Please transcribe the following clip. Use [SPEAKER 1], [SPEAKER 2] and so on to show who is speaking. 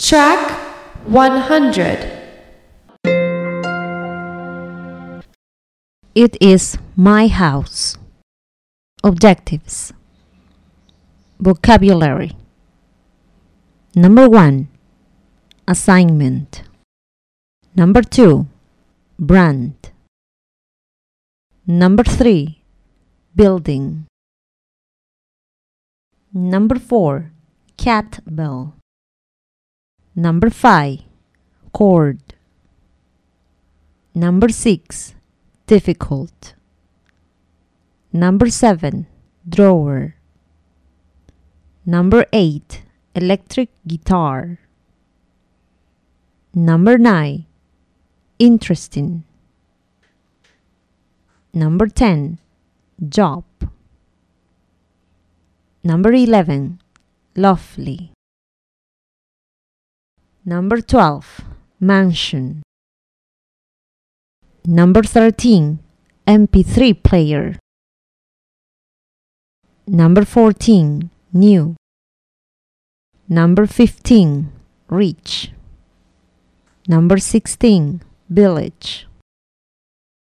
[SPEAKER 1] Track 100.
[SPEAKER 2] It is my house. Objectives. Vocabulary. Number 1. Assignment. Number 2. Brand. Number 3. Building. Number 4. Cat bell. Number 5. Cord. Number 6. Difficult. Number 7. Drawer. Number 8. Electric guitar. Number 9. Interesting. Number 10. Job. Number 11. Lovely. Number 12. Mansion. Number 13. MP3 player. Number 14. New. Number 15. Rich. Number 16. Village.